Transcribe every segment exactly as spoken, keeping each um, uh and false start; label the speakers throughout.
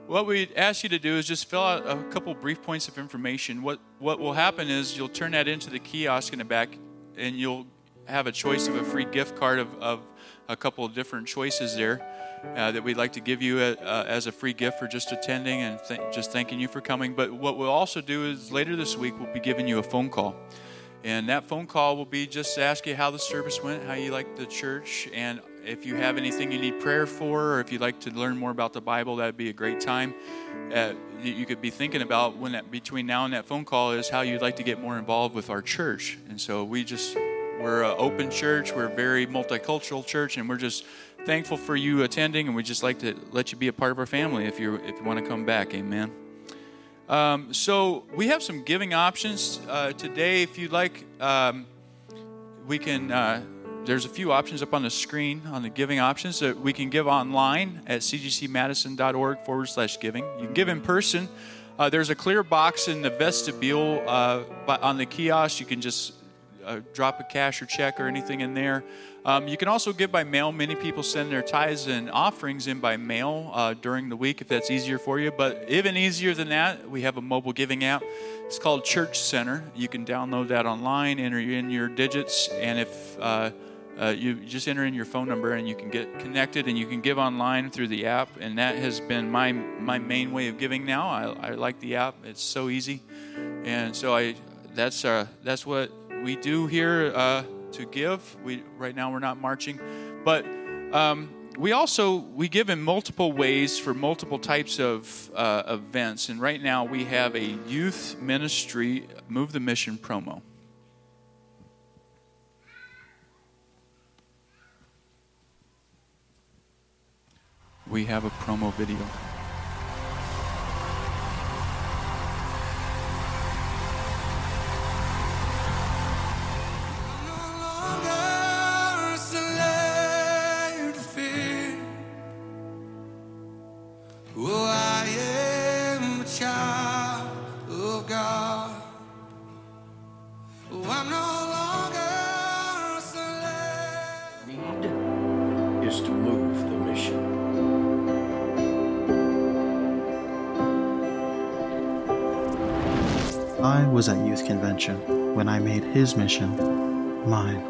Speaker 1: what we'd ask you to do is just fill out a couple brief points of information. What what will happen is you'll turn that into the kiosk in the back, and you'll have a choice of a free gift card of, of a couple of different choices there uh, that we'd like to give you a, uh, as a free gift for just attending and th- just thanking you for coming. But what we'll also do is later this week we'll be giving you a phone call. And that phone call will be just to ask you how the service went, how you liked the church, and if you have anything you need prayer for, or if you'd like to learn more about the Bible, that would be a great time. Uh, you could be thinking about when that between now and that phone call is how you'd like to get more involved with our church. And so we just, we're an open church, we're a very multicultural church, and we're just thankful for you attending, and we'd just like to let you be a part of our family if you if you want to come back. Amen. Um, so we have some giving options uh, today. If you'd like, um, we can, uh, there's a few options up on the screen on the giving options that we can give online at cgcmadison.org forward slash giving. You can give in person. Uh, there's a clear box in the vestibule uh, on the kiosk. You can just uh, drop a cash or check or anything in there. Um, you can also give by mail. Many people send their tithes and offerings in by mail uh, during the week if that's easier for you. But even easier than that, we have a mobile giving app. It's called Church Center. You can download that online, enter in your digits, and if uh, uh, you just enter in your phone number and you can get connected and you can give online through the app. And that has been my my main way of giving now. I, I like the app. It's so easy. And so I that's uh, that's what we do here uh to give. We right now we're not marching, but um, we also we give in multiple ways for multiple types of uh, events. And right now we have a youth ministry Move the Mission promo. We have a promo video.
Speaker 2: Oh, I am a child of God. Oh, I'm no longer a slave.
Speaker 3: Need is to move the mission.
Speaker 4: I was at youth convention when I made his mission mine.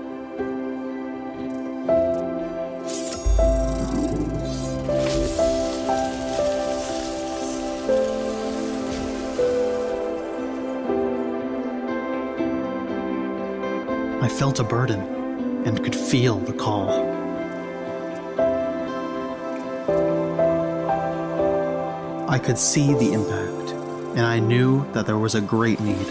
Speaker 4: I felt a burden and could feel the call. I could see the impact, and I knew that there was a great need.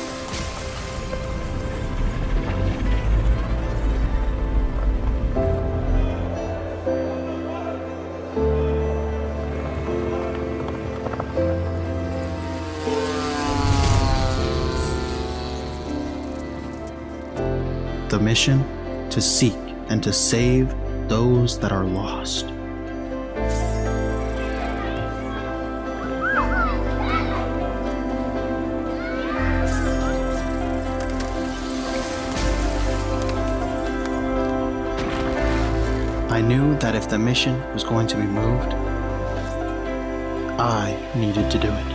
Speaker 4: The mission to seek and to save those that are lost. I knew that if the mission was going to be moved, I needed to do it.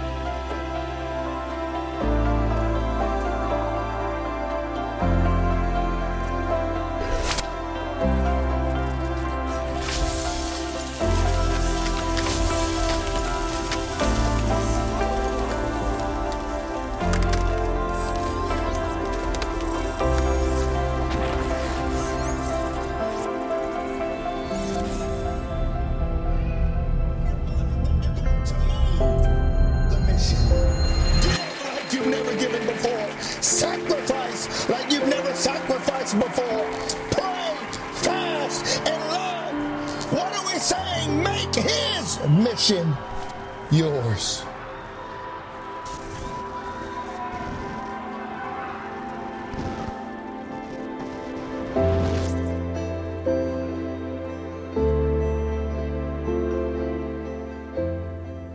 Speaker 5: Sacrifice like you've never sacrificed before. Pray, fast, and love. What are we saying? Make his mission yours.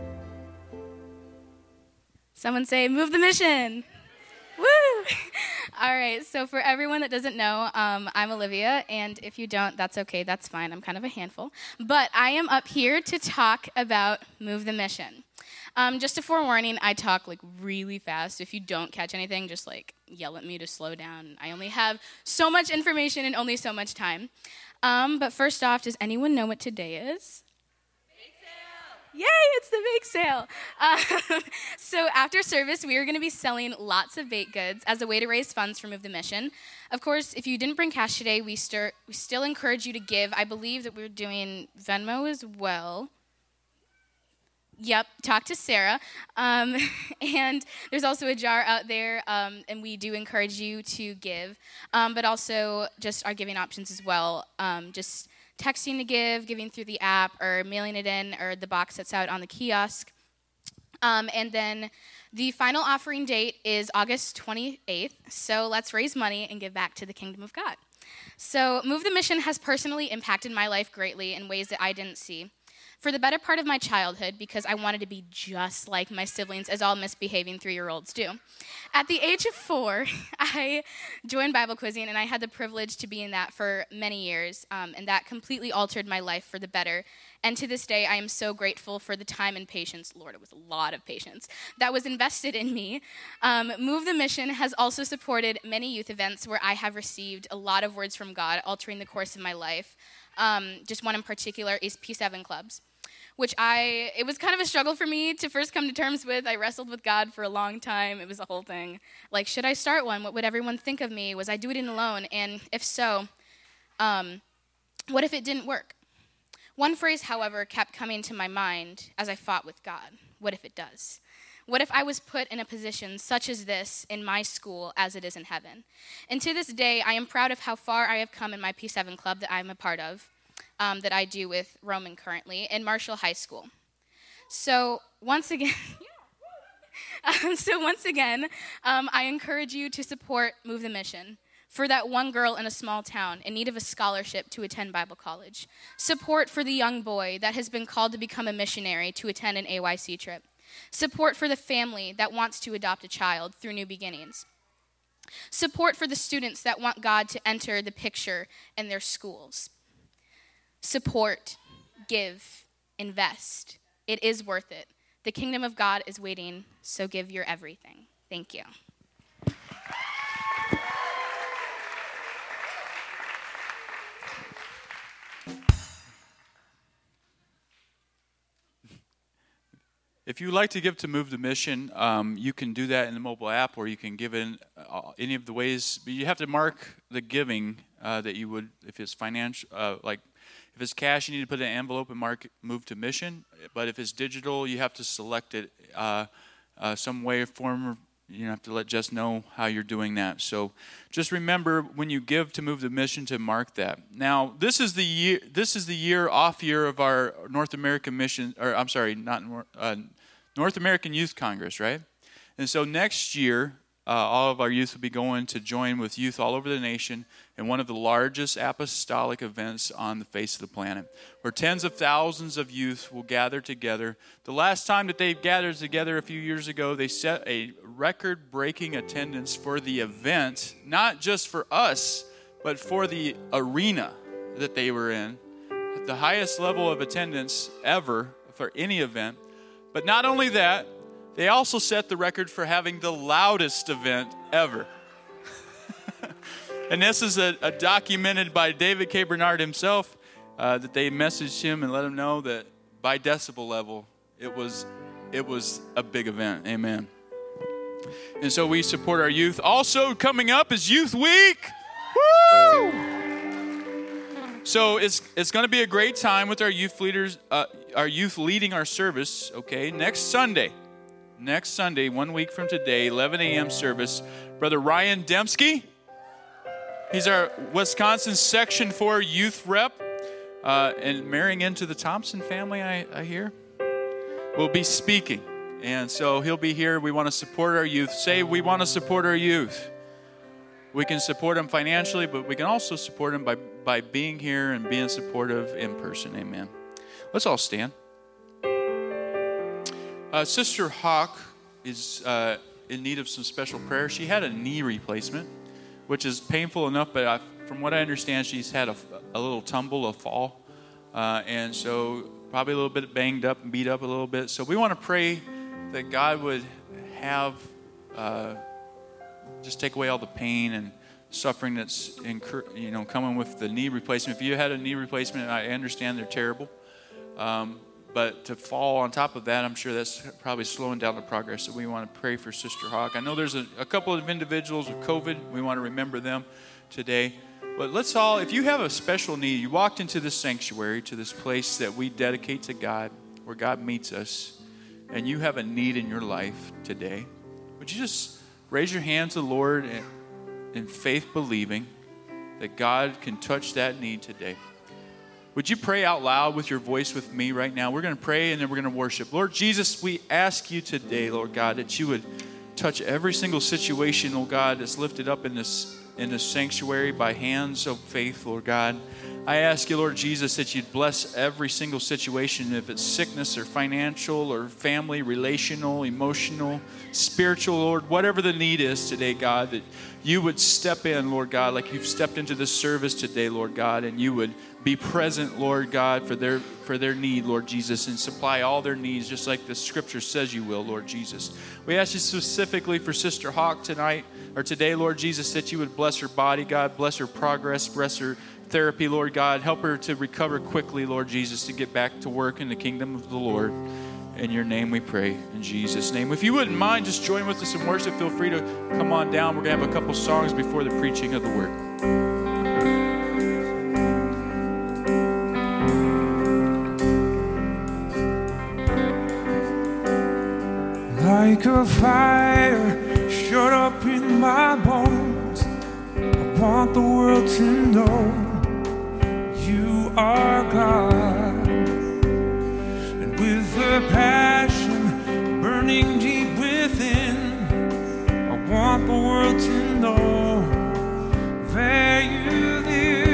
Speaker 6: Someone say, move the mission. Woo! All right, so for everyone that doesn't know, um, I'm Olivia, and if you don't, that's okay, that's fine. I'm kind of a handful. But I am up here to talk about Move the Mission. Um, just a forewarning, I talk like really fast. If you don't catch anything, just like yell at me to slow down. I only have so much information and only so much time. Um, but first off, does anyone know what today is? Yay, it's the bake sale. Um, so after service, we are going to be selling lots of baked goods as a way to raise funds for Move the Mission. Of course, if you didn't bring cash today, we, stir, we still encourage you to give. I believe that we're doing Venmo as well. Yep, talk to Sarah. Um, and there's also a jar out there, um, and we do encourage you to give, um, but also just our giving options as well. Um, just texting to give, giving through the app, or mailing it in, or the box that's out on the kiosk. Um, and then the final offering date is August twenty-eighth, so let's raise money and give back to the kingdom of God. So Move the Mission has personally impacted my life greatly in ways that I didn't see. For the better part of my childhood, because I wanted to be just like my siblings, as all misbehaving three-year-olds do. At the age of four, I joined Bible quizzing, and I had the privilege to be in that for many years, um, and that completely altered my life for the better. And to this day, I am so grateful for the time and patience, Lord, it was a lot of patience, that was invested in me. Um, Move the Mission has also supported many youth events where I have received a lot of words from God, altering the course of my life. Um, just one in particular is P seven clubs, which I, it was kind of a struggle for me to first come to terms with. I wrestled with God for a long time. It was a whole thing. Like, should I start one? What would everyone think of me? Was I doing it alone? And if so, um, what if it didn't work? One phrase, however, kept coming to my mind as I fought with God. What if it does? What if I was put in a position such as this in my school as it is in heaven? And to this day, I am proud of how far I have come in my P seven club that I'm a part of. Um, that I do with Roman currently in Marshall High School. So once again, um, so once again, um, I encourage you to support Move the Mission for that one girl in a small town in need of a scholarship to attend Bible college. Support for the young boy that has been called to become a missionary to attend an A Y C trip. Support for the family that wants to adopt a child through New Beginnings. Support for the students that want God to enter the picture in their schools. Support, give, invest. It is worth it. The kingdom of God is waiting, so give your everything. Thank you.
Speaker 1: If you'd like to give to Move the Mission, um, you can do that in the mobile app, or you can give in uh, any of the ways. But you have to mark the giving uh, that you would, if it's financial, uh, like if it's cash, you need to put it in an envelope and mark Move to Mission. But if it's digital, you have to select it uh, uh, some way or form. You have to let Jess know how you're doing that. So just remember when you give to Move the Mission to mark that. Now, this is the year. This is the year off year of our North American mission, or I'm sorry, not uh, North American Youth Congress, right? And so next year, uh, all of our youth will be going to join with youth all over the nation in one of the largest apostolic events on the face of the planet, where tens of thousands of youth will gather together. The last time that they gathered together a few years ago, they set a record-breaking attendance for the event, not just for us, but for the arena that they were in, at the highest level of attendance ever for any event. But not only that, they also set the record for having the loudest event ever. And this is a, a documented by David K. Bernard himself, uh, that they messaged him and let him know that by decibel level, it was it was a big event. Amen. And so we support our youth. Also coming up is Youth Week. Woo! So it's it's going to be a great time with our youth leaders, uh, our youth leading our service. Okay, next Sunday, next Sunday, one week from today, eleven a.m. service. Brother Ryan Dembski. He's our Wisconsin Section four youth rep, uh, and marrying into the Thompson family, I, I hear, will be speaking. And so he'll be here. We want to support our youth. Say we want to support our youth. We can support them financially, but we can also support them by, by being here and being supportive in person. Amen. Let's all stand. Uh, Sister Hawk is uh, in need of some special prayer. She had a knee replacement. which is painful enough, but I, from what I understand, she's had a, a little tumble, a fall, uh, and so probably a little bit banged up and beat up a little bit. So we want to pray that God would have, uh, just take away all the pain and suffering that's incur- you know coming with the knee replacement. If you had a knee replacement, I understand they're terrible, um, but to fall on top of that, I'm sure that's probably slowing down the progress. So we want to pray for Sister Hawk. I know there's a, a couple of individuals with COVID. We want to remember them today. But let's all, if you have a special need, you walked into this sanctuary, to this place that we dedicate to God, where God meets us, and you have a need in your life today, would you just raise your hand to the Lord and in faith, believing that God can touch that need today? Would you pray out loud with your voice with me right now? We're going to pray and then we're going to worship. Lord Jesus, we ask you today, Lord God, that you would touch every single situation, oh God, that's lifted up in this in this sanctuary by hands of faith, Lord God. I ask you, Lord Jesus, that you'd bless every single situation, if it's sickness or financial or family, relational, emotional, spiritual, Lord, whatever the need is today, God, that you would step in, Lord God, like you've stepped into this service today, Lord God, and you would be present, Lord God, for their for their need, Lord Jesus, and supply all their needs just like the scripture says you will, Lord Jesus. We ask you specifically for Sister Hawk tonight, or today, Lord Jesus, that you would bless her body, God, bless her progress, bless her therapy, Lord God. Help her to recover quickly, Lord Jesus, to get back to work in the kingdom of the Lord. In your name we pray, in Jesus' name. If you wouldn't mind, just join with us in worship. Feel free to come on down. We're going to have a couple songs before the preaching of the word.
Speaker 2: Like a fire shut up in my bones, I want the world to know you are God. And with a passion burning deep within, I want the world to know that you live.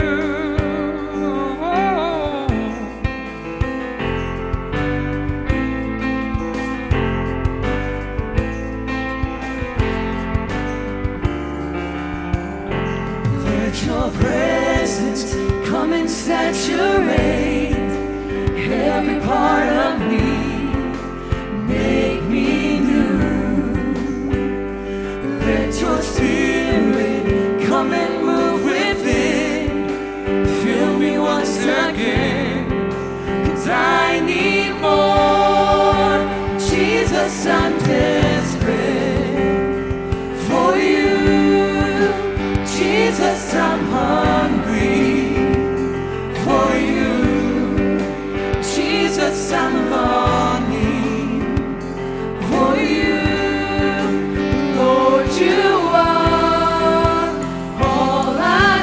Speaker 2: Let your presence come and saturate every part of me, make me new. Let your spirit come and move within, fill me once again, 'cause I need more. Jesus, I'm desperate for you. Jesus, I'm hungry for you. Jesus, I'm longing for you. Lord, you are all I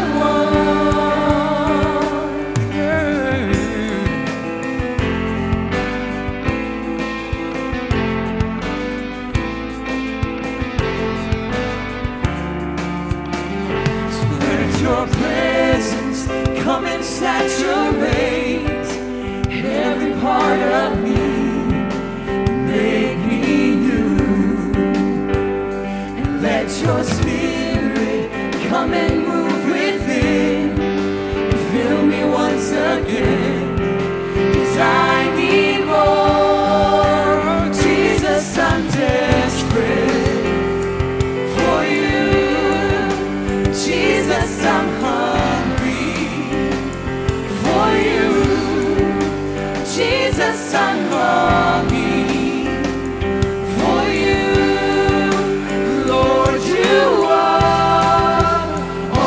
Speaker 2: want. Yeah. So let your presence come and saturate every part of me, make me new. And let your spirit come and move within, fill me once again, 'cause I need more. Jesus, I'm desperate for you. Jesus, I'm hungry for you. Jesus, I'm longing for you. Lord, you are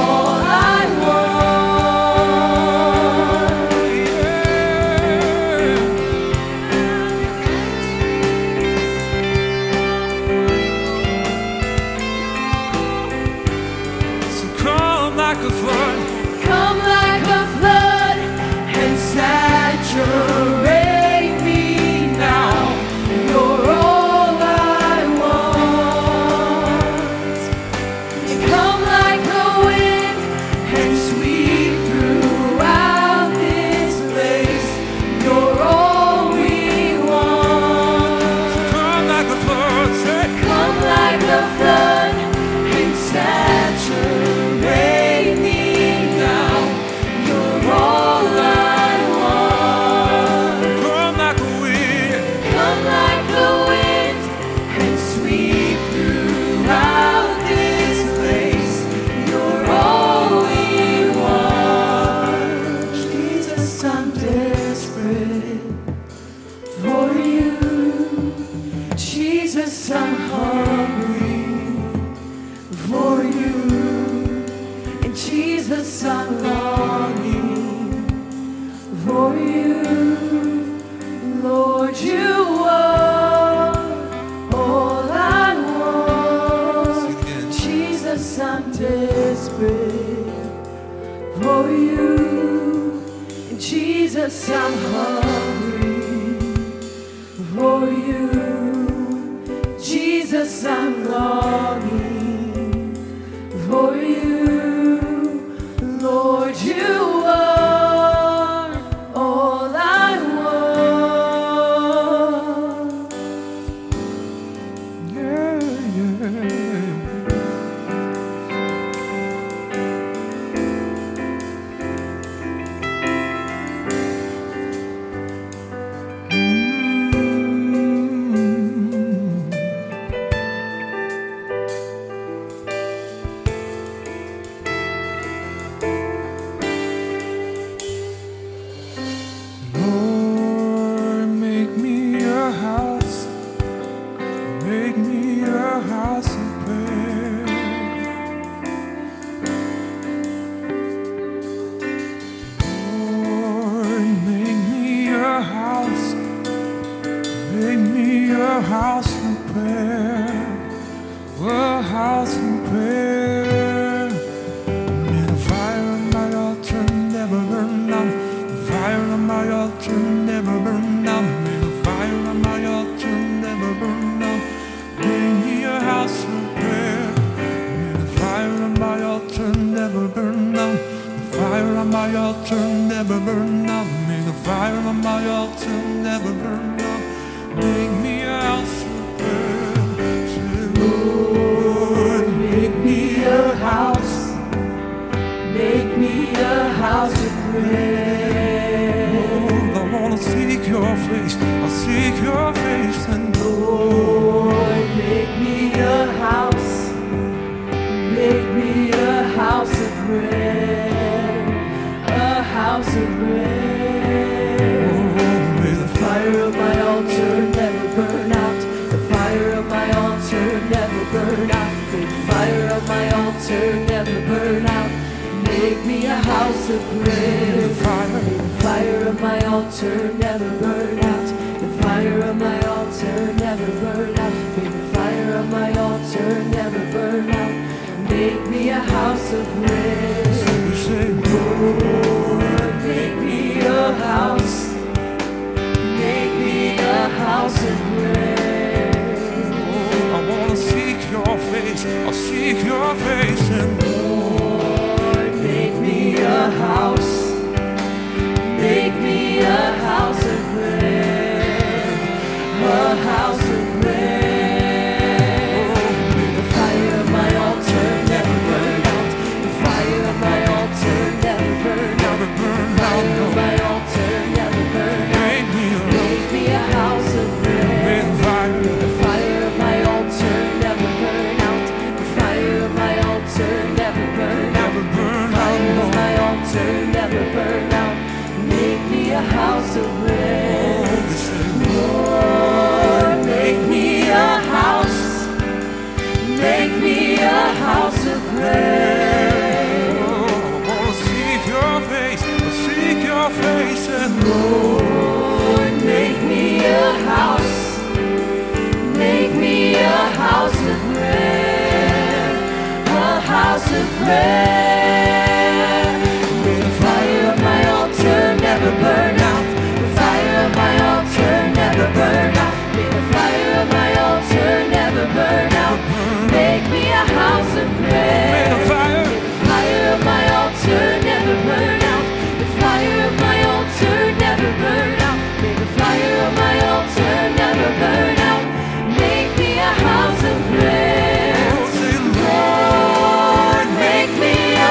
Speaker 2: Jesus, I'm hungry for you. And Jesus, I'm longing for you. Lord, you are all I want. Jesus, I'm desperate for you. And Jesus, I'm hungry for you. Jesus, I'm longing for you. Lord, you are all I want. Yeah, yeah. Lord, make me a house, make me a house of prayer. Lord, make me a house, make me a house of prayer, a house of prayer. May the fire on my altar never burn out. Fire on my altar never burn out. May the fire on my altar never burn out. Make me a house of prayer. May the fire on my altar never burn out. The fire on my altar never burn out. May the fire on my altar never burn out. Make me a house of prayer. Say, Lord, make me a house. Make me a house of prayer. I wanna seek your face, I'll seek your face, and Lord, make me a house, make me a house of prayer, a house of prayer. Oh, may the fire of my altar never burn out, the fire of my altar never burn out, may the fire of my altar never burn out. Make me a house of prayer. Fire. May the fire of my altar never burn out. The fire of my altar never burn out. May the fire of my altar never burn out. Make me a house of prayer. So we say, Lord, make me a house. Make me a house of prayer. Oh, I wanna seek your face. I'll seek your face and Lord, make me a house, make me a house of prayer, a house of prayer. May the fire of my altar never burn out, the fire of my altar never burn out, the fire of my altar never burn out. Make me a house of prayer. The fire of my altar never burn out, the fire of my altar never burn out. Fire of my altar never burn out. Make me a house of prayer. Lord, make me a house. Make me a house of prayer. I wanna seek your face. I seek your face and Lord, make me a house. Make me a house of prayer. A house of prayer. May the fire of my altar never burn out. The fire of my altar never burn out. May the fire of my altar never burn out. Make me a house of prayer. May the fire, May the fire of my altar never burn out. The fire of my altar never burn out. May the fire of my altar never burn out. Make me a house of prayer. Lord, make me a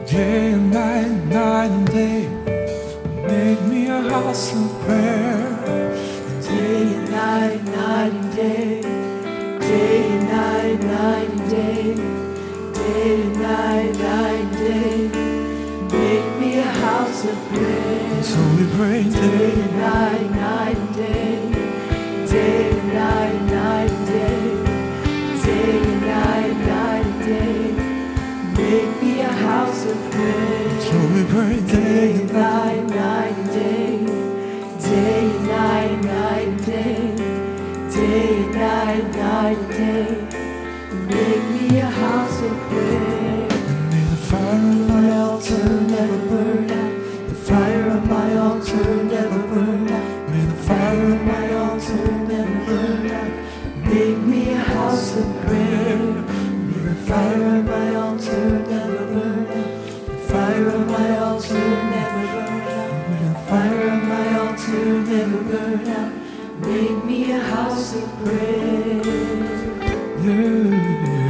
Speaker 2: day and night, night and day. Make me a house of prayer.
Speaker 7: Day and night, night and day. Day and night, night and day. Day and night, night and day. Make me a house of prayer.
Speaker 2: So we pray
Speaker 7: day and night, night and day. Day and night, night and day. Day and night, night and day. Make me a house of prayer.
Speaker 2: So we pray
Speaker 7: day and night, night and day. Day and night, night and day. Day and night, night and day. Make me a house of prayer.
Speaker 2: May the fire on my altar
Speaker 7: never burn out. The fire on my altar never burn out.
Speaker 2: May the fire
Speaker 7: on my altar never burn out. Make me a house of prayer. May the fire on my altar never burn out. The fire on my altar never burn out. May the fire on my altar never burn out. Make me a house of prayer.
Speaker 2: yeah.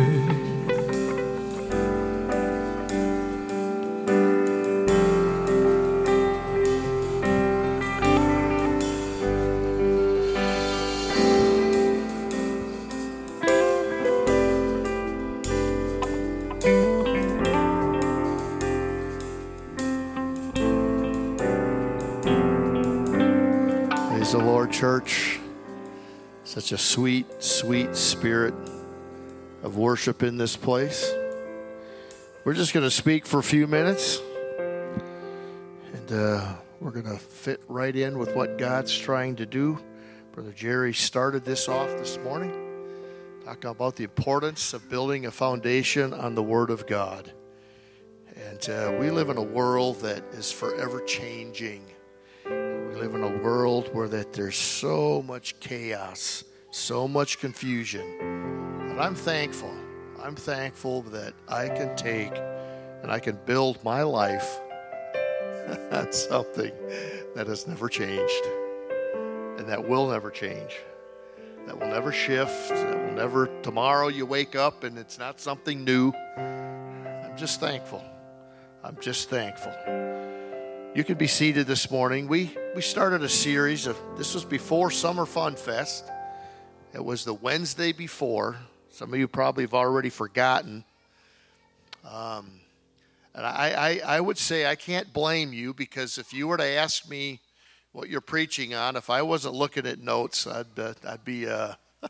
Speaker 3: Praise the Lord, church. Such a sweet, sweet spirit of worship in this place. We're just going to speak for a few minutes. And uh, we're going to fit right in with what God's trying to do. Brother Jerry started this off this morning, talking about the importance of building a foundation on the Word of God. And uh, we live in a world that is forever changing. We live in a world where that there's so much chaos, so much confusion. And I'm thankful. I'm thankful that I can take and I can build my life on something that has never changed and that will never change, that will never shift, that will never, tomorrow you wake up and it's not something new. I'm just thankful. I'm just thankful. You can be seated this morning. We we started a series of, this was before Summer Fun Fest. It was the Wednesday before. Some of you probably have already forgotten. Um, and I, I, I would say I can't blame you, because if you were to ask me what you're preaching on, if I wasn't looking at notes, I'd, uh, I'd be, uh,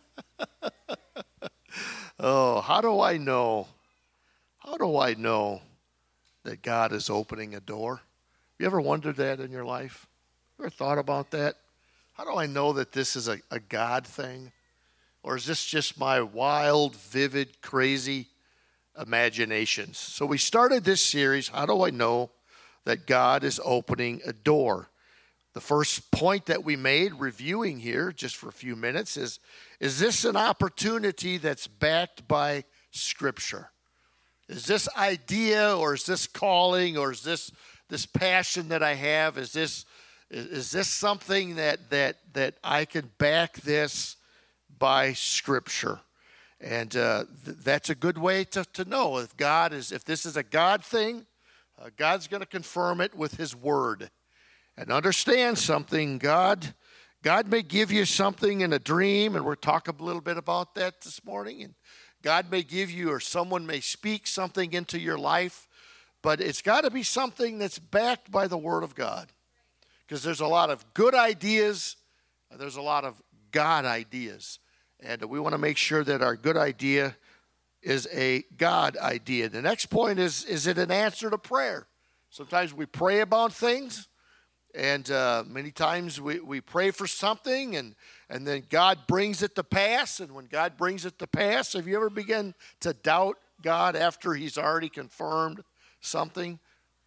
Speaker 3: oh, how do I know? How do I know that God is opening a door? You ever wondered that in your life? Ever thought about that? How do I know that this is a, a God thing? Or is this just my wild, vivid, crazy imaginations? So we started this series, How Do I Know That God is Opening a Door? The first point that we made, reviewing here just for a few minutes, is, is this an opportunity that's backed by Scripture? Is this idea, or is this calling, or is this this passion that I have, is this is, is this something that that that I can back this by Scripture? And uh, th- that's a good way to, to know if God is, if this is a God thing, uh, God's going to confirm it with His Word. And understand something, God, God may give you something in a dream, and we'll talk a little bit about that this morning. And God may give you, or someone may speak something into your life, but it's got to be something that's backed by the Word of God. Because there's a lot of good ideas, and there's a lot of God ideas. And we want to make sure that our good idea is a God idea. The next point is, is it an answer to prayer? Sometimes we pray about things, and uh, many times we, we pray for something, and, and then God brings it to pass. And when God brings it to pass, have you ever begun to doubt God after He's already confirmed something?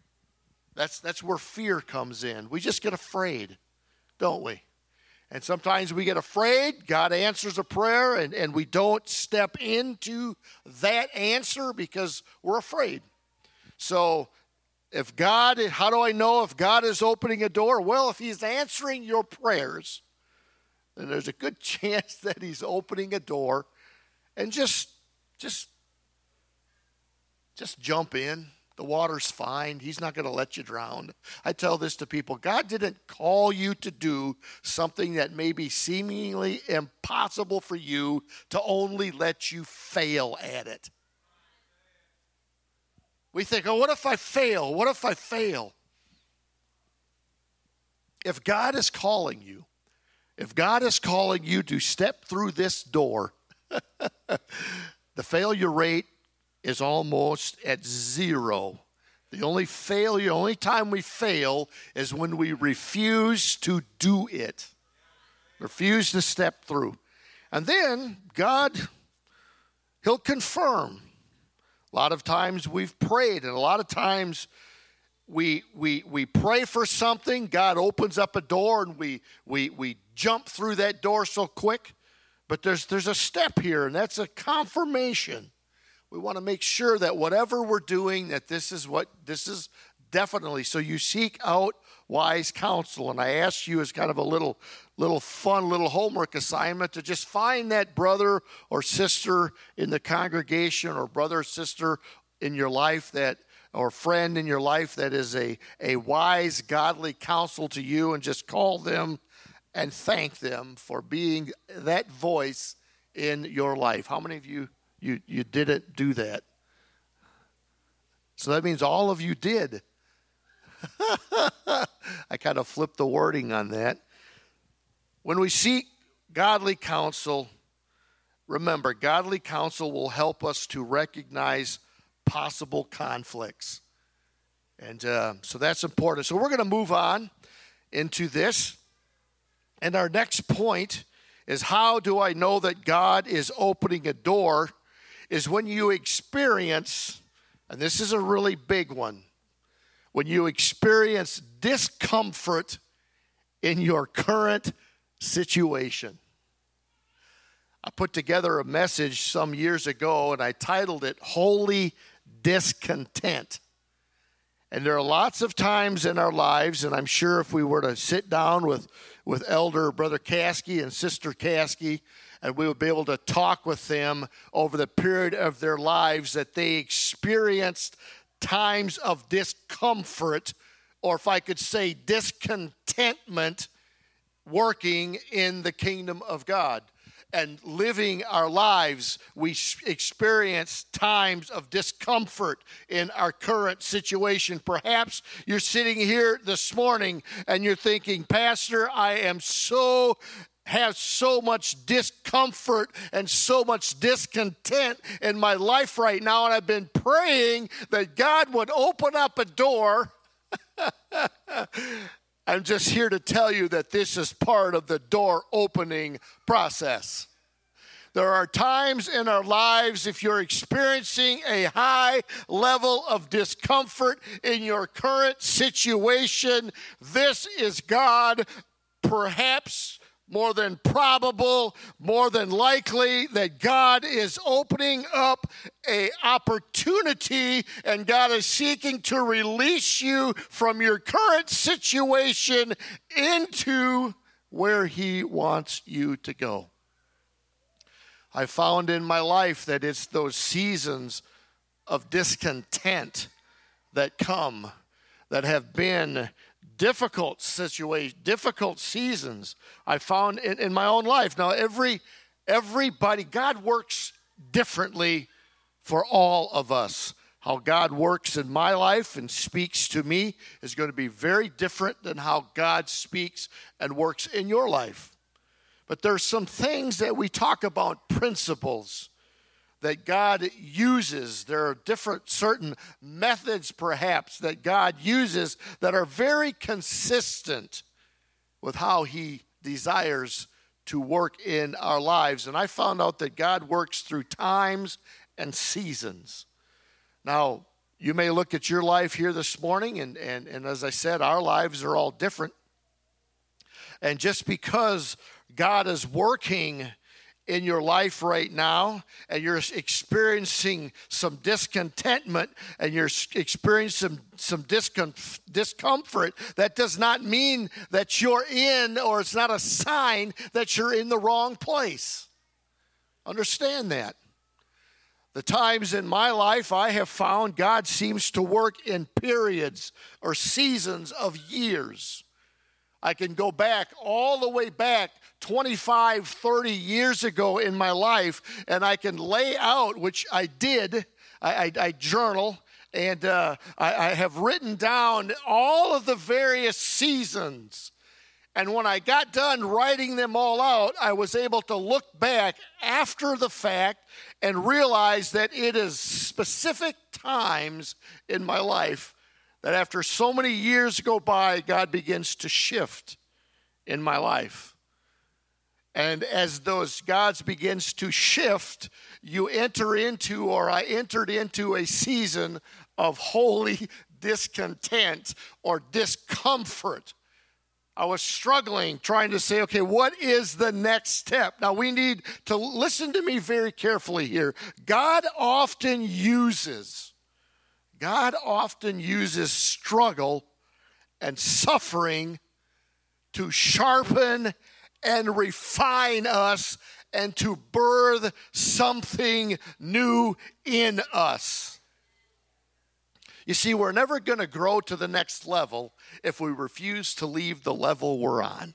Speaker 3: That's that's where fear comes in. We just get afraid, don't we? And sometimes we get afraid. God answers a prayer, and, and we don't step into that answer because we're afraid. So if God, how do I know if God is opening a door? Well, if He's answering your prayers, then there's a good chance that He's opening a door. And just, just, just jump in. The water's fine. He's not going to let you drown. I tell this to people. God didn't call you to do something that may be seemingly impossible for you to only let you fail at it. We think, oh, what if I fail? What if I fail? If God is calling you, if God is calling you to step through this door, the failure rate is almost at zero. The only failure, only time we fail is when we refuse to do it. Refuse to step through. And then God, He'll confirm. A lot of times we've prayed, and a lot of times we we we pray for something, God opens up a door, and we we we jump through that door so quick. But there's there's a step here, and that's a confirmation. We want to make sure that whatever we're doing, that this is what, this is definitely, so you seek out wise counsel. And I ask you as kind of a little, little fun, little homework assignment to just find that brother or sister in the congregation, or brother or sister in your life that, or friend in your life that is a, a wise, godly counsel to you, and just call them and thank them for being that voice in your life. How many of you You you didn't do that? So that means all of you did. I kind of flipped the wording on that. When we seek godly counsel, remember, godly counsel will help us to recognize possible conflicts. And uh, so that's important. So we're going to move on into this. And our next point is, how do I know that God is opening a door? Is when you experience, and this is a really big one, when you experience discomfort in your current situation. I put together a message some years ago, and I titled it Holy Discontent. And there are lots of times in our lives, and I'm sure if we were to sit down with, with Elder Brother Caskey and Sister Caskey, and we would be able to talk with them over the period of their lives, that they experienced times of discomfort, or if I could say discontentment, working in the kingdom of God. And living our lives, we experience times of discomfort in our current situation. Perhaps you're sitting here this morning and you're thinking, Pastor, I am so have so much discomfort and so much discontent in my life right now, and I've been praying that God would open up a door. I'm just here to tell you that this is part of the door opening process. There are times in our lives, if you're experiencing a high level of discomfort in your current situation, this is God, perhaps more than probable, more than likely, that God is opening up an opportunity, and God is seeking to release you from your current situation into where He wants you to go. I found in my life that it's those seasons of discontent that come, that have been difficult situations, difficult seasons I found in, in my own life. Now, every everybody, God works differently for all of us. How God works in my life and speaks to me is going to be very different than how God speaks and works in your life. But there's some things that we talk about, principles that God uses. There are different certain methods perhaps that God uses that are very consistent with how He desires to work in our lives. And I found out that God works through times and seasons. Now, you may look at your life here this morning, and, and, and as I said, our lives are all different. And just because God is working in your life right now, and you're experiencing some discontentment, and you're experiencing some, some discom- discomfort, that does not mean that you're in, or it's not a sign that you're in the wrong place. Understand that. The times in my life I have found God seems to work in periods or seasons of years. I can go back all the way back twenty-five, thirty years ago in my life, and I can lay out, which I did, I, I, I journal, and uh, I, I have written down all of the various seasons. And when I got done writing them all out, I was able to look back after the fact and realize that it is specific times in my life that after so many years go by, God begins to shift in my life. And as those gods begins to shift, you enter into, or I entered into, a season of holy discontent or discomfort. I was struggling, trying to say, okay, what is the next step? Now, we need to listen to me very carefully here. God often uses, God often uses struggle and suffering to sharpen and refine us and to birth something new in us. You see, we're never going to grow to the next level if we refuse to leave the level we're on.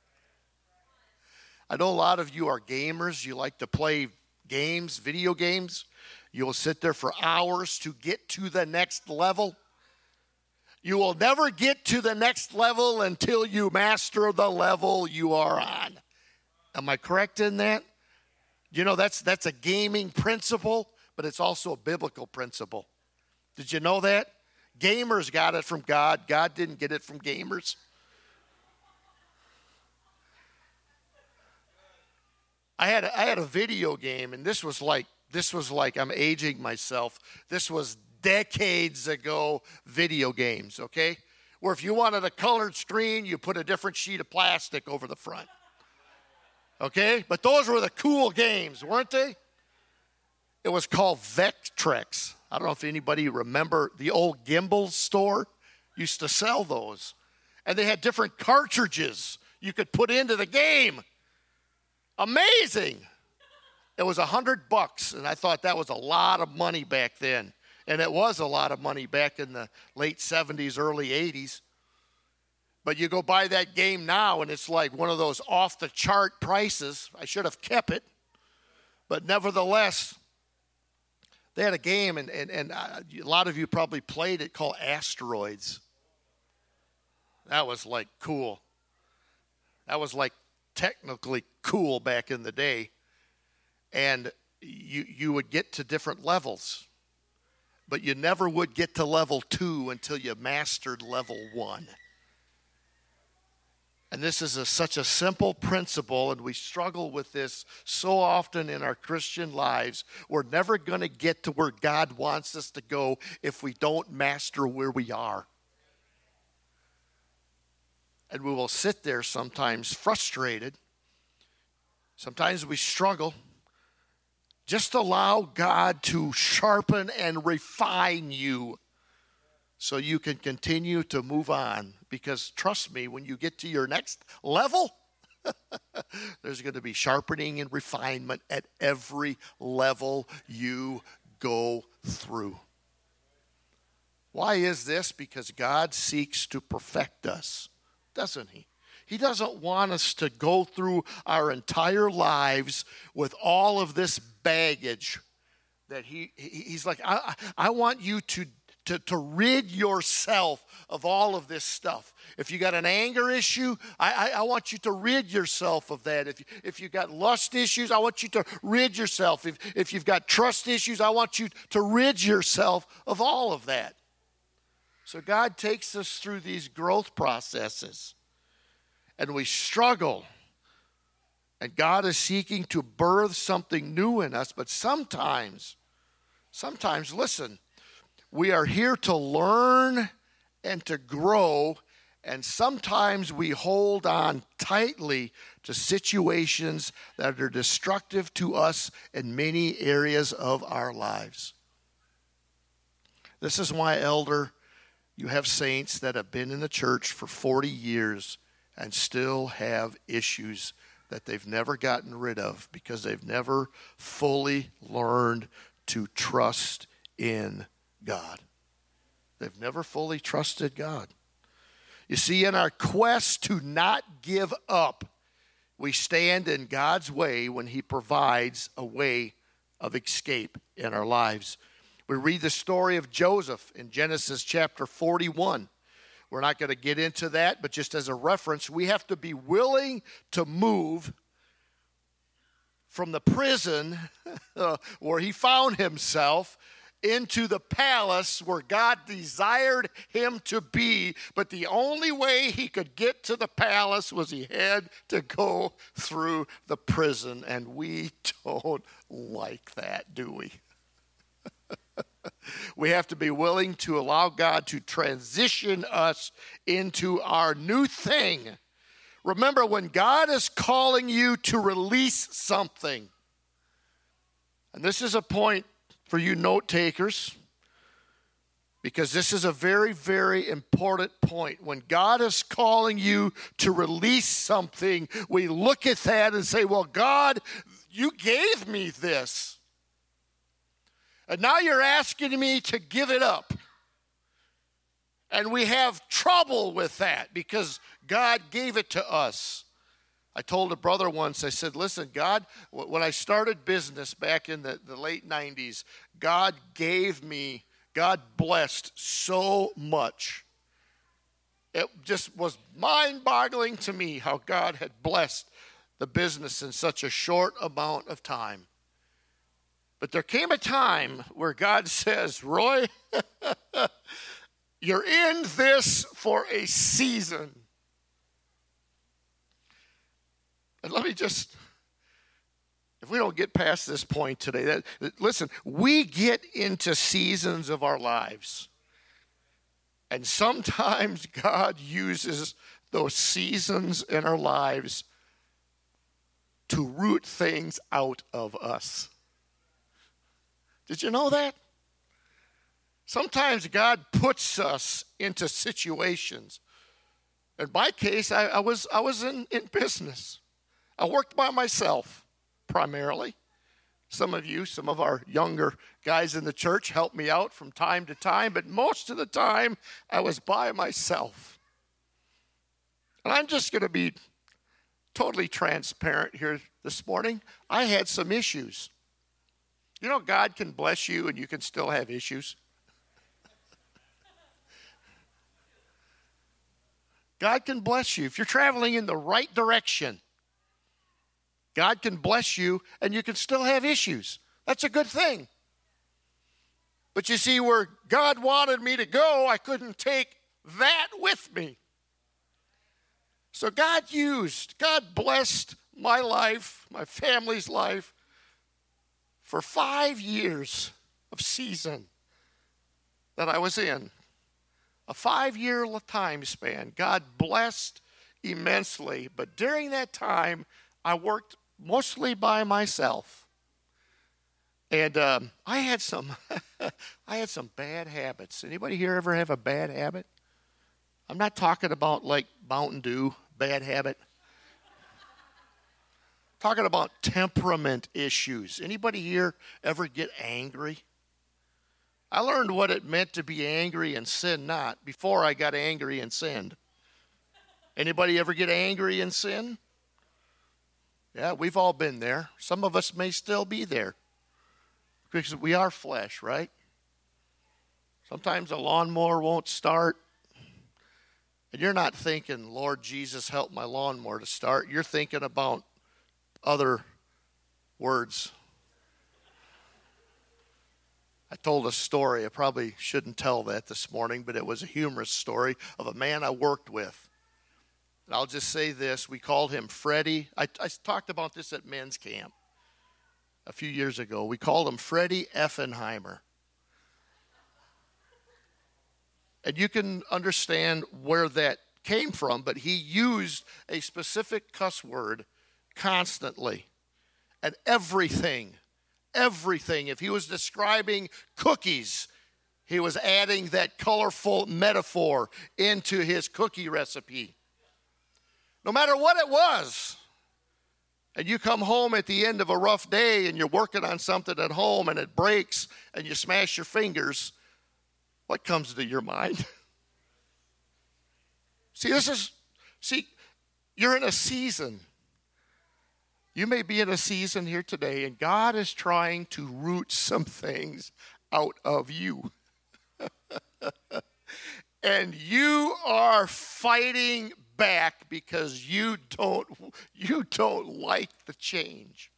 Speaker 3: I know a lot of you are gamers. You like to play games, video games. You'll sit there for hours to get to the next level. You will never get to the next level until you master the level you are on. Am I correct in that? You know, that's that's a gaming principle, but it's also a biblical principle. Did you know that? Gamers got it from God. God didn't get it from gamers. I had a, I had a video game, and this was like this was like I'm aging myself. This was decades ago video games, okay? Where if you wanted a colored screen, you put a different sheet of plastic over the front. Okay? But those were the cool games, weren't they? It was called Vectrex. I don't know if anybody remember the old Gimbal store used to sell those. And they had different cartridges you could put into the game. Amazing. It was a hundred bucks, and I thought that was a lot of money back then. And it was a lot of money back in the late seventies, early eighties. But you go buy that game now, and it's like one of those off-the-chart prices. I should have kept it. But nevertheless, they had a game, and, and, and a lot of you probably played it, called Asteroids. That was like cool. That was like technically cool back in the day. And you you would get to different levels. But you never would get to level two until you mastered level one. And this is a, such a simple principle, and we struggle with this so often in our Christian lives. We're never going to get to where God wants us to go if we don't master where we are. And we will sit there sometimes frustrated. Sometimes we struggle. Just allow God to sharpen and refine you so you can continue to move on. Because trust me, when you get to your next level, there's going to be sharpening and refinement at every level you go through. Why is this? Because God seeks to perfect us, doesn't he? He doesn't want us to go through our entire lives with all of this baggage that he, he's like, I, I want you to To, to rid yourself of all of this stuff. If you got an anger issue, I, I, I want you to rid yourself of that. If you, if you got lust issues, I want you to rid yourself. If, if you've got trust issues, I want you to rid yourself of all of that. So God takes us through these growth processes, and we struggle. And God is seeking to birth something new in us, but sometimes, sometimes, listen, we are here to learn and to grow, and sometimes we hold on tightly to situations that are destructive to us in many areas of our lives. This is why, elder, you have saints that have been in the church for forty years and still have issues that they've never gotten rid of because they've never fully learned to trust in God. They've never fully trusted God. You see, in our quest to not give up, we stand in God's way when he provides a way of escape in our lives. We read the story of Joseph in Genesis chapter forty-one. We're not going to get into that, but just as a reference, we have to be willing to move from the prison uh, where he found himself into the palace where God desired him to be. But the only way he could get to the palace was he had to go through the prison. And we don't like that, do we? We have to be willing to allow God to transition us into our new thing. Remember, when God is calling you to release something, and this is a point for you note takers, because this is a very, very important point. When God is calling you to release something, we look at that and say, well, God, you gave me this. And now you're asking me to give it up. And we have trouble with that because God gave it to us. I told a brother once, I said, listen, God, when I started business back in the, the late nineties, God gave me, God blessed so much. It just was mind-boggling to me how God had blessed the business in such a short amount of time. But there came a time where God says, Roy, you're in this for a season. And let me just, if we don't get past this point today, that, that listen, we get into seasons of our lives. And sometimes God uses those seasons in our lives to root things out of us. Did you know that? Sometimes God puts us into situations. In my case, I, I was I was in, in business. I worked by myself, primarily. Some of you, some of our younger guys in the church helped me out from time to time, but most of the time, I was by myself. And I'm just going to be totally transparent here this morning. I had some issues. You know, God can bless you and you can still have issues. God can bless you if you're traveling in the right direction. God can bless you and you can still have issues. That's a good thing. But you see, where God wanted me to go, I couldn't take that with me. So God used, God blessed my life, my family's life, for five years of season that I was in. A five-year time span. God blessed immensely. But during that time, I worked mostly by myself. And um, I had some I had some bad habits. Anybody here ever have a bad habit? I'm not talking about like Mountain Dew, bad habit. Talking about temperament issues. Anybody here ever get angry? I learned what it meant to be angry and sin not before I got angry and sinned. Anybody ever get angry and sin? Yeah, we've all been there. Some of us may still be there because we are flesh, right? Sometimes a lawnmower won't start. And you're not thinking, Lord Jesus, help my lawnmower to start. You're thinking about other words. I told a story. I probably shouldn't tell that this morning, but it was a humorous story of a man I worked with. And I'll just say this. We called him Freddie. I, I talked about this at men's camp a few years ago. We called him Freddie Effenheimer. And you can understand where that came from, but he used a specific cuss word constantly. And everything, everything, if he was describing cookies, he was adding that colorful metaphor into his cookie recipe. No matter what it was. and you come home at the end of a rough day and you're working on something at home and it breaks and you smash your fingers, what comes to your mind? See, this is, see, you're in a season. You may be in a season here today, and God is trying to root some things out of you. And you are fighting back because you don't, you don't like the change.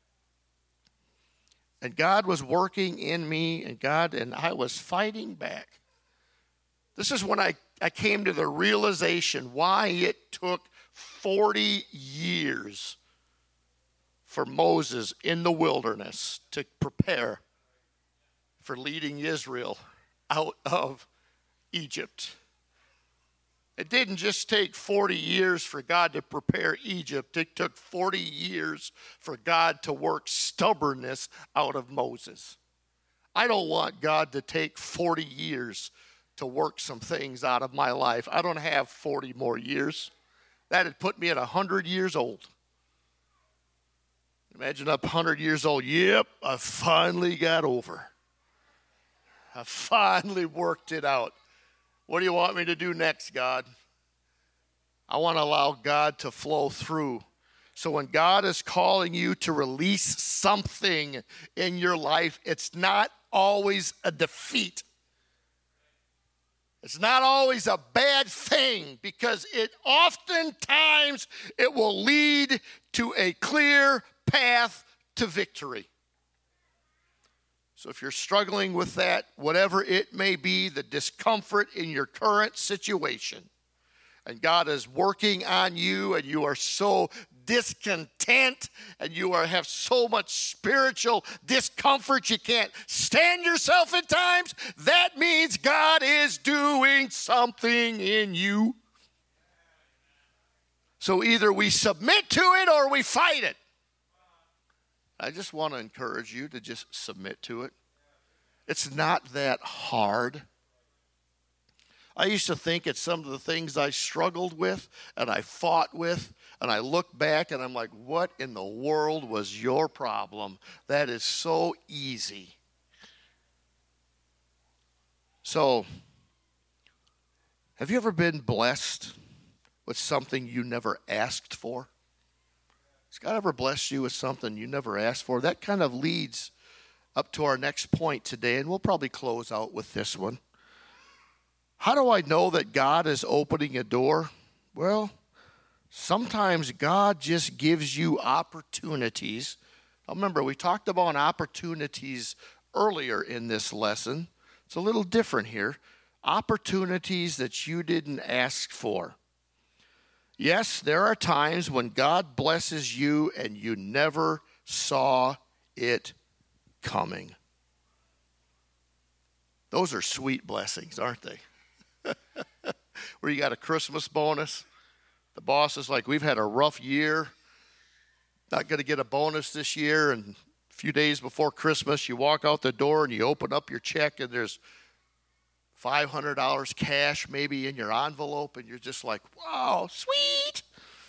Speaker 3: And God was working in me, and God, and I was fighting back. This is when I, I came to the realization why it took forty years for Moses in the wilderness to prepare for leading Israel out of Egypt. It didn't just take forty years for God to prepare Egypt. It took forty years for God to work stubbornness out of Moses. I don't want God to take forty years to work some things out of my life. I don't have forty more years. That had put me at one hundred years old. Imagine up one hundred years old. Yep, I finally got over. I finally worked it out. What do you want me to do next, God? I want to allow God to flow through. So when God is calling you to release something in your life, it's not always a defeat. It's not always a bad thing, because it oftentimes it will lead to a clear path to victory. So if you're struggling with that, whatever it may be, the discomfort in your current situation, and God is working on you, and you are so discontent, and you are have so much spiritual discomfort you can't stand yourself at times, that means God is doing something in you. So either we submit to it or we fight it. I just want to encourage you to just submit to it. It's not that hard. I used to think it's some of the things I struggled with and I fought with, and I look back and I'm like, what in the world was your problem? That is so easy. So, have you ever been blessed with something you never asked for? Has God ever blessed you with something you never asked for? That kind of leads up to our next point today, and we'll probably close out with this one. How do I know that God is opening a door? Well, sometimes God just gives you opportunities. Now remember, we talked about opportunities earlier in this lesson. It's a little different here. Opportunities that you didn't ask for. Yes, there are times when God blesses you and you never saw it coming. Those are sweet blessings, aren't they? Where you got a Christmas bonus. The boss is like, we've had a rough year. Not going to get a bonus this year. And a few days before Christmas, you walk out the door and you open up your check and there's five hundred dollars cash maybe in your envelope, and you're just like, wow, sweet.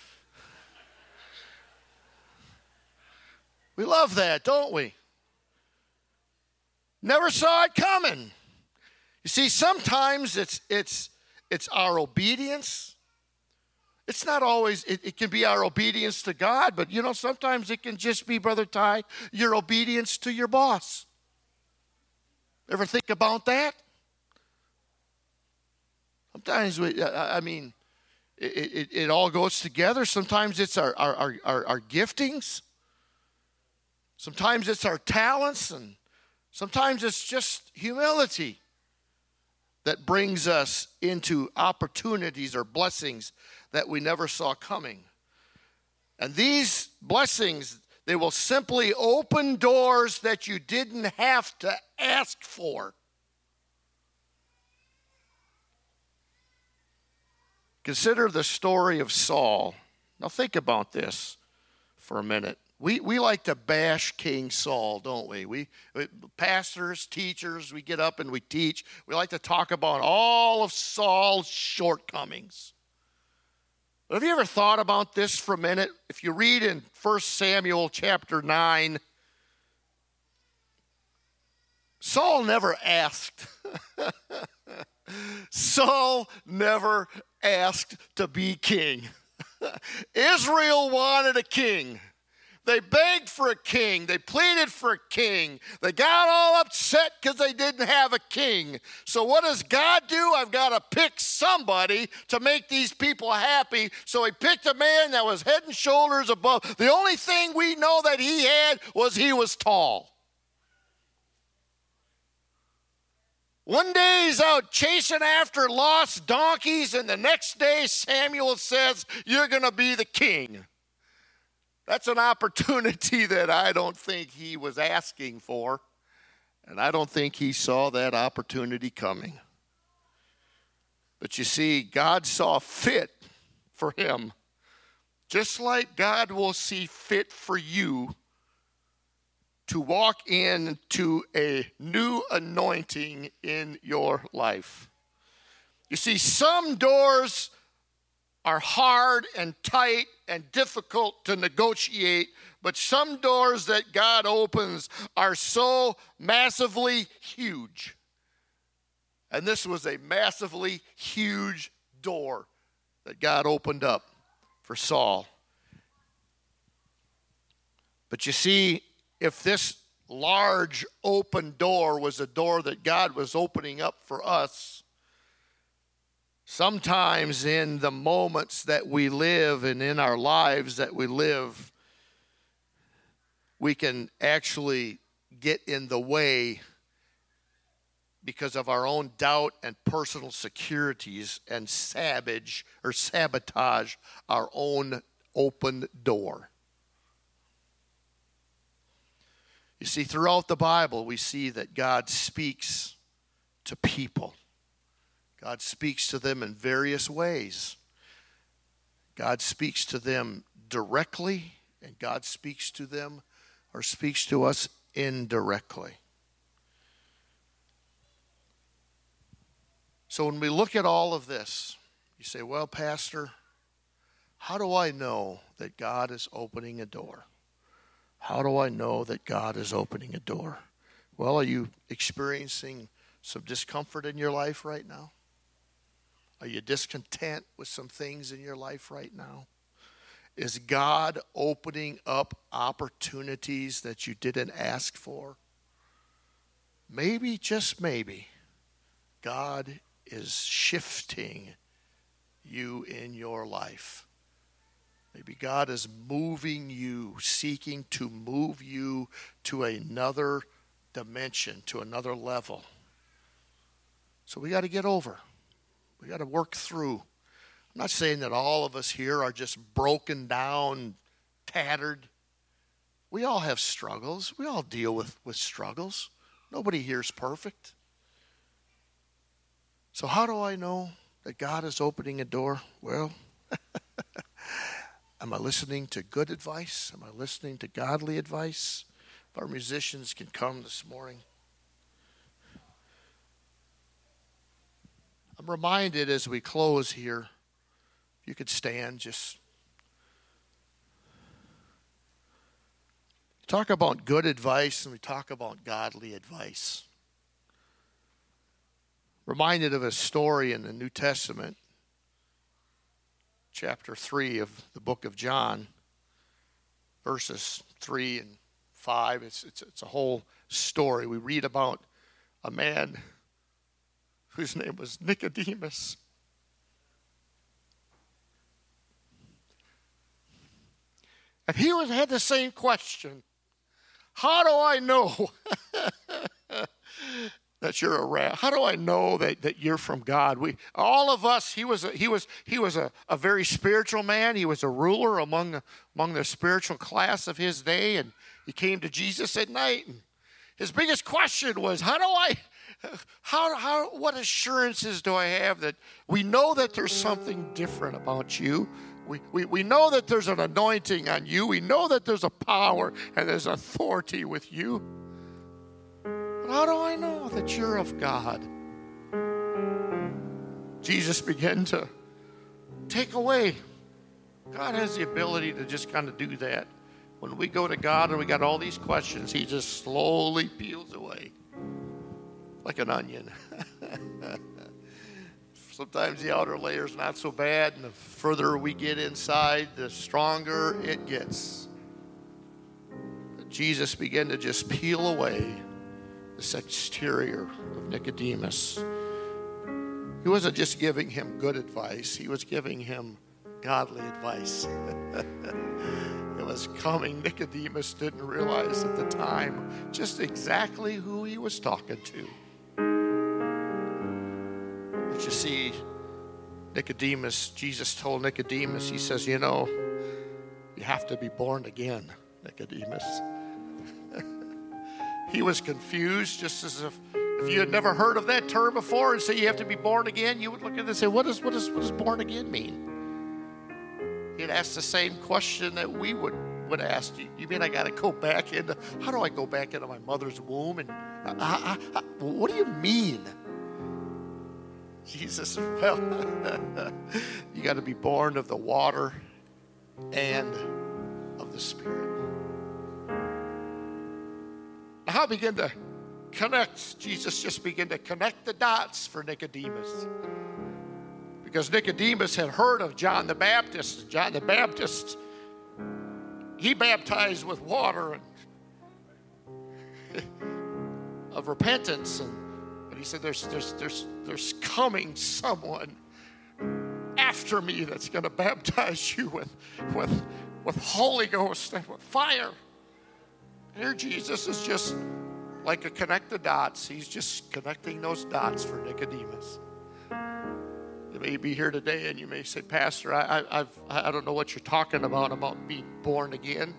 Speaker 3: We love that, don't we? Never saw it coming. You see, sometimes it's it's it's our obedience. It's not always, it, it can be our obedience to God, but you know, sometimes it can just be, Brother Ty, your obedience to your boss. Ever think about that? Sometimes, we, I mean, it, it, it all goes together. Sometimes it's our, our, our, our giftings. Sometimes it's our talents. And sometimes it's just humility that brings us into opportunities or blessings that we never saw coming. And these blessings, they will simply open doors that you didn't have to ask for. Consider the story of Saul. Now think about this for a minute. We we like to bash King Saul, don't we? We, we pastors, teachers, we get up and we teach. We like to talk about all of Saul's shortcomings. Have you ever thought about this for a minute? If you read in First Samuel chapter nine, Saul never asked. Saul never asked to be king. Israel wanted a king. They begged for a king. They pleaded for a king. They got all upset because they didn't have a king. So what does God do? I've got to pick somebody to make these people happy. So he picked a man that was head and shoulders above. The only thing we know that he had was he was tall. One day he's out chasing after lost donkeys, and the next day Samuel says, you're going to be the king. That's an opportunity that I don't think he was asking for, and I don't think he saw that opportunity coming. But you see, God saw fit for him, just like God will see fit for you to walk into a new anointing in your life. You see, some doors are hard and tight and difficult to negotiate, but some doors that God opens are so massively huge. And this was a massively huge door that God opened up for Saul. But you see, if this large open door was a door that God was opening up for us, sometimes in the moments that we live and in our lives that we live, we can actually get in the way because of our own doubt and personal securities and savage or sabotage our own open door. You see, throughout the Bible, we see that God speaks to people. God speaks to them in various ways. God speaks to them directly, and God speaks to them or speaks to us indirectly. So when we look at all of this, you say, well, Pastor, how do I know that God is opening a door? How do I know that God is opening a door? Well, are you experiencing some discomfort in your life right now? Are you discontent with some things in your life right now? Is God opening up opportunities that you didn't ask for? Maybe, just maybe, God is shifting you in your life. Maybe God is moving you, seeking to move you to another dimension, to another level. So we got to get over. We got to work through. I'm not saying that all of us here are just broken down, tattered. We all have struggles. We all deal with, with struggles. Nobody here is perfect. So how do I know that God is opening a door? Well, am I listening to good advice? Am I listening to godly advice? If our musicians can come this morning. I'm reminded as we close here, if you could stand, just talk about good advice and we talk about godly advice. Reminded of a story in the New Testament, chapter three of the book of John, verses three and five. It's, it's, it's a whole story. We read about a man whose name was Nicodemus. And he was, had the same question. How do I know that you're a rat? How do I know that, that you're from God? We all of us, he was a, he was he was a, a very spiritual man. He was a ruler among, among the spiritual class of his day, and he came to Jesus at night. And his biggest question was, how do I How, how, what assurances do I have that we know that there's something different about you? We, we, we know that there's an anointing on you. We know that there's a power and there's authority with you. But how do I know that you're of God? Jesus began to take away God has the ability to just kind of do that. When we go to God and we got all these questions, he just slowly peels away like an onion. Sometimes the outer layer is not so bad, and the further we get inside, the stronger it gets. But Jesus began to just peel away this exterior of Nicodemus. He wasn't just giving him good advice, he was giving him godly advice. It was coming. Nicodemus didn't realize at the time just exactly who he was talking to. But you see, Nicodemus, Jesus told Nicodemus, he says, you know, you have to be born again, Nicodemus. He was confused, just as if if you had never heard of that term before and say you have to be born again, you would look at it and say, what, is, what, is, what does born again mean? He'd ask the same question that we would, would ask. You, you mean I got to go back into, how do I go back into my mother's womb? And uh, uh, uh, what do you mean? Jesus said, well, you got to be born of the water and of the Spirit. Now I begin to connect, Jesus just began to connect the dots for Nicodemus. Because Nicodemus had heard of John the Baptist. John the Baptist, he baptized with water and of repentance. And, but he said, there's, there's, there's, there's coming someone after me that's going to baptize you with, with, with Holy Ghost and with fire. Here Jesus is just like a connect the dots. He's just connecting those dots for Nicodemus. You may be here today and you may say, Pastor, I, I, I've, I don't know what you're talking about, about being born again.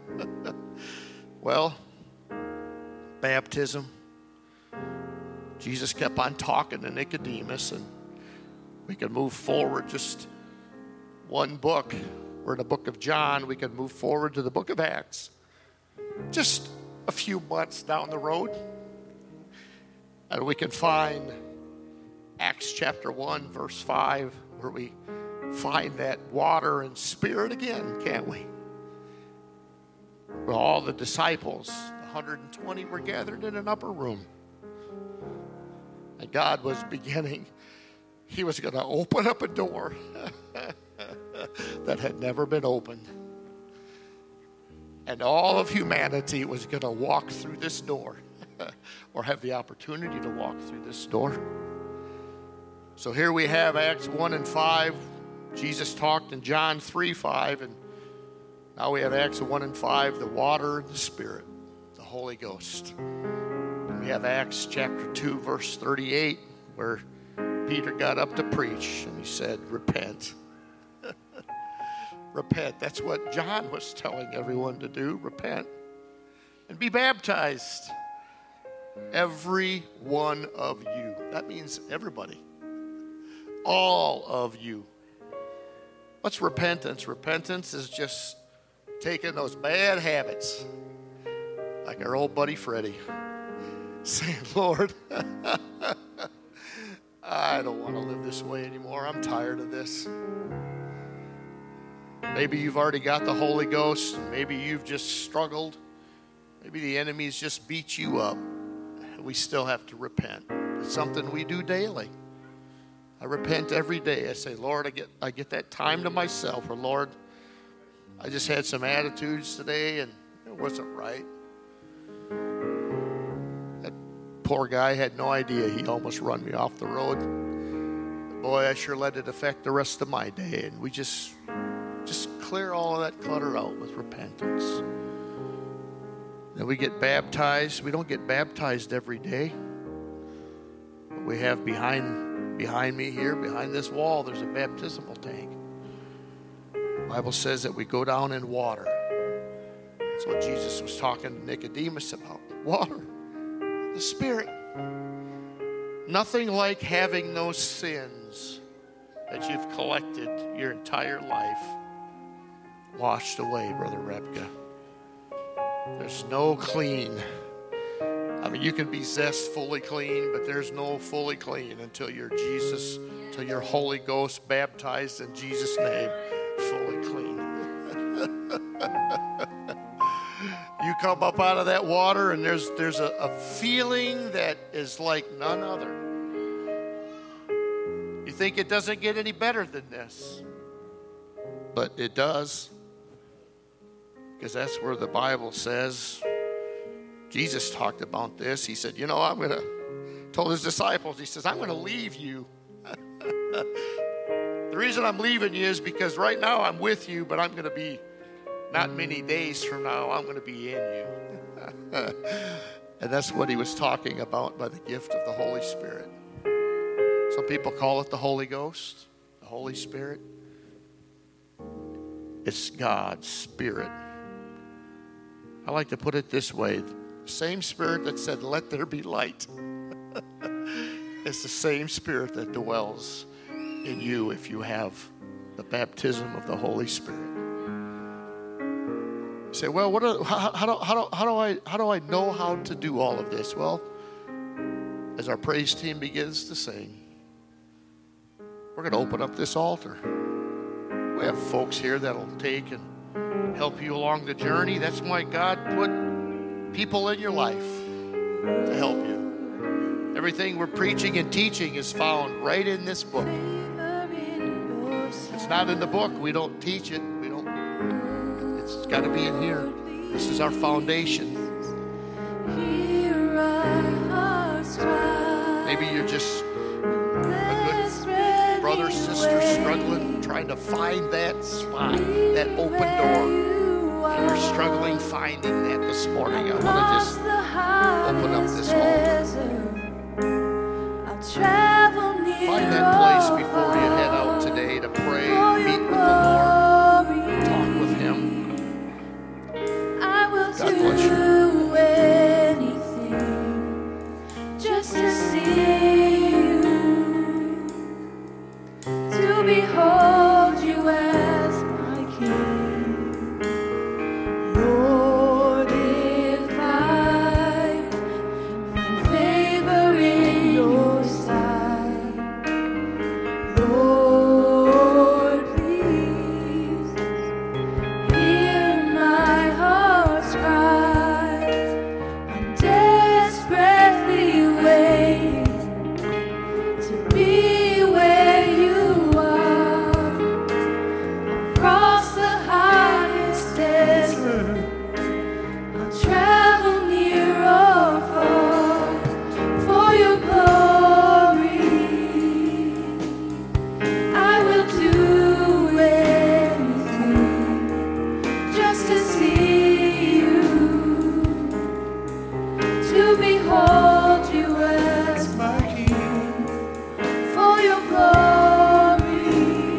Speaker 3: Well, baptism. Jesus kept on talking to Nicodemus, and we could move forward just one book. We're in the book of John. We could move forward to the book of Acts. Just a few months down the road, and we can find Acts chapter one, verse five, where we find that water and Spirit again, can't we? Where all the disciples, one hundred twenty, were gathered in an upper room. And God was beginning, he was going to open up a door that had never been opened. And all of humanity was going to walk through this door or have the opportunity to walk through this door. So here we have Acts one and five. Jesus talked in John three five. And now we have Acts one and five, the water and the Spirit, the Holy Ghost. And we have Acts chapter two, verse thirty-eight, where Peter got up to preach and he said, repent. Repent. That's what John was telling everyone to do. Repent and be baptized. Every one of you. That means everybody. All of you. What's repentance? Repentance is just taking those bad habits, like our old buddy Freddie, saying, Lord, I don't want to live this way anymore. I'm tired of this. Maybe you've already got the Holy Ghost. Maybe you've just struggled. Maybe the enemy's just beat you up. We still have to repent. It's something we do daily. I repent every day. I say, Lord, I get I get that time to myself. Or, Lord, I just had some attitudes today and it wasn't right. That poor guy had no idea. He almost run me off the road. But boy, I sure let it affect the rest of my day. And we just... Just clear all of that clutter out with repentance. Then we get baptized. We don't get baptized every day. But we have behind, behind me here, behind this wall, there's a baptismal tank. The Bible says that we go down in water. That's what Jesus was talking to Nicodemus about. Water, the Spirit. Nothing like having those sins that you've collected your entire life washed away, Brother Repka. There's no clean. I mean, you can be zestfully clean, but there's no fully clean until you're Jesus, until you're Holy Ghost baptized in Jesus' name, fully clean. You come up out of that water and there's there's a, a feeling that is like none other. You think it doesn't get any better than this, but it does. Because that's where the Bible says, Jesus talked about this. He said, you know, I'm going to, told his disciples, he says, I'm going to leave you. The reason I'm leaving you is because right now I'm with you, but I'm going to be, not many days from now, I'm going to be in you. And that's what he was talking about by the gift of the Holy Spirit. Some people call it the Holy Ghost, the Holy Spirit. It's God's Spirit. I like to put it this way. The same Spirit that said, let there be light. It's the same Spirit that dwells in you if you have the baptism of the Holy Spirit. You say, well, what are, how, how, do, how, do, how, do I, how do I know how to do all of this? Well, as our praise team begins to sing, we're going to open up this altar. We have folks here that'll take and help you along the journey. That's why God put people in your life to help you. Everything we're preaching and teaching is found right in this book. If it's not in the book, we don't teach it. We don't. It's got to be in here. This is our foundation. Maybe you're just a good brother, sister struggling, trying to find that spot, that open door. And you're struggling finding that this morning. I want to just open up this altar. Find that place before you head out today to pray, meet with the Lord, talk with Him. God bless you.
Speaker 7: Just to see you, to behold you as my King. Lord, if I find favor in your sight, Lord, please hear my heart's cry. I'm desperately waiting to be where you are, across the highest desert. I'll travel near or far for your glory. I will do anything just to see you, to behold you as my King, for your glory.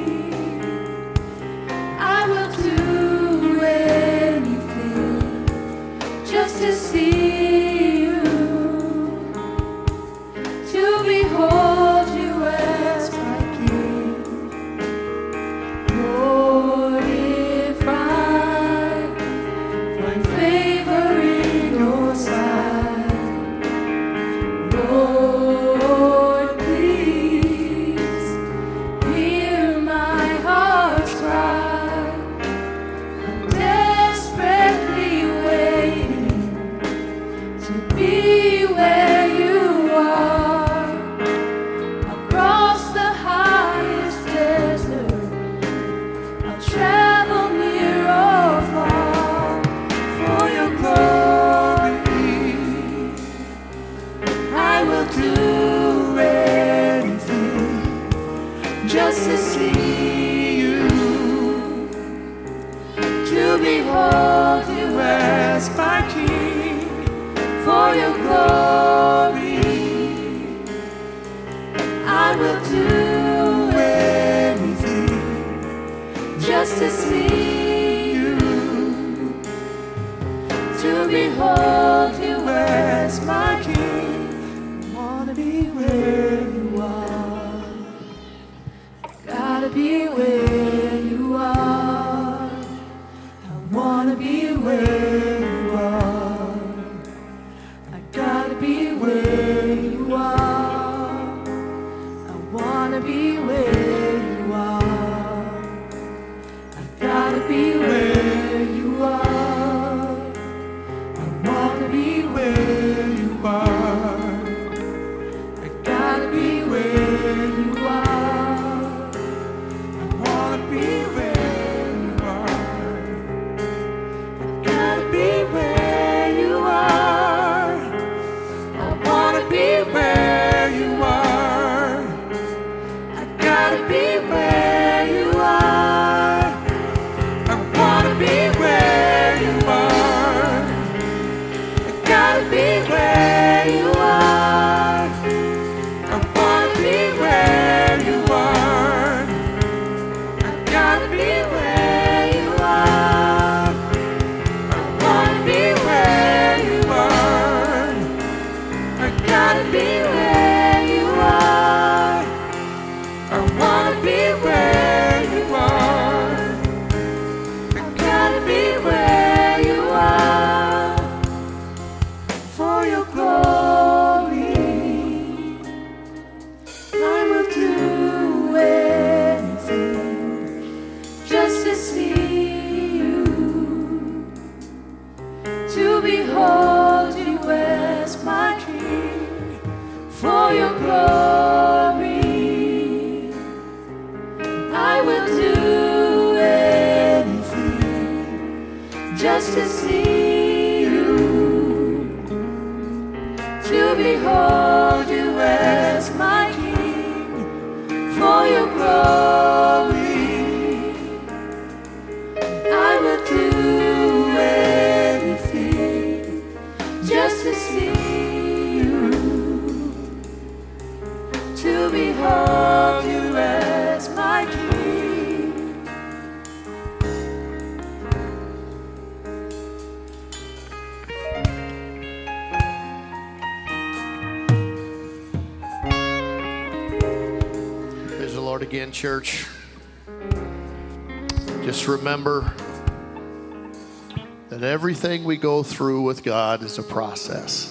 Speaker 7: I will do anything just to see you, to behold you as my King. Lord, if I find favor in your sight, Lord, please hear my heart's cry. I'm desperately waiting to be where you are, across the highest desert. I'll travel near or far for your glory. I will do anything just to see you, to behold you as my King, for your glory. I will do anything just to see you, to behold you as my King. I wanna be where you are. Gotta be where you are. I wanna be where you are. I gotta be where you are. I wanna be where you are. I gotta be where you are. I just to see you, to behold you as my King, for your glory. I will do anything just to see you, to behold you as my King.
Speaker 3: Praise the Lord again, church. Just remember that everything we go through with God is a process.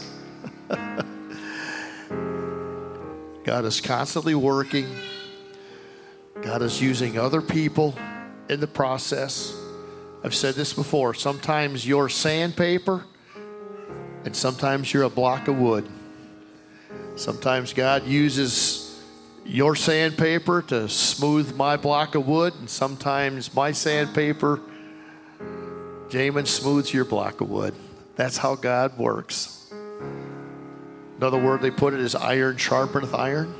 Speaker 3: God is constantly working. God is using other people in the process. I've said this before. Sometimes you're sandpaper, and sometimes you're a block of wood. Sometimes God uses your sandpaper to smooth my block of wood, and sometimes my sandpaper, Jamin, smooths your block of wood. That's how God works. Another word they put it is iron sharpeneth iron.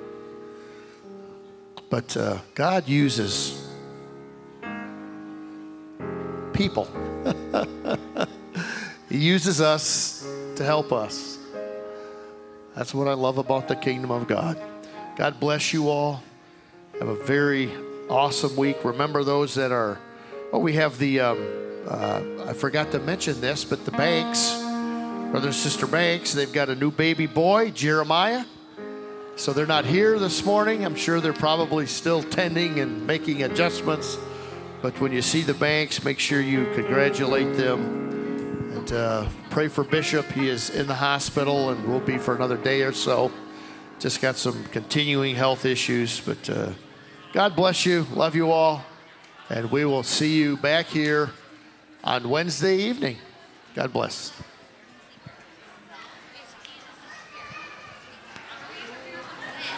Speaker 3: But uh, God uses people. He uses us to help us. That's what I love about the kingdom of God. God bless you all. Have a very awesome week. Remember those that are, oh, we have the, um, uh, I forgot to mention this, but the Banks, brother and sister Banks, they've got a new baby boy, Jeremiah. So they're not here this morning. I'm sure they're probably still tending and making adjustments. But when you see the Banks, make sure you congratulate them. And uh, pray for Bishop. He is in the hospital and will be for another day or so. Just got some continuing health issues. But uh, God bless you. Love you all. And we will see you back here on Wednesday evening. God bless.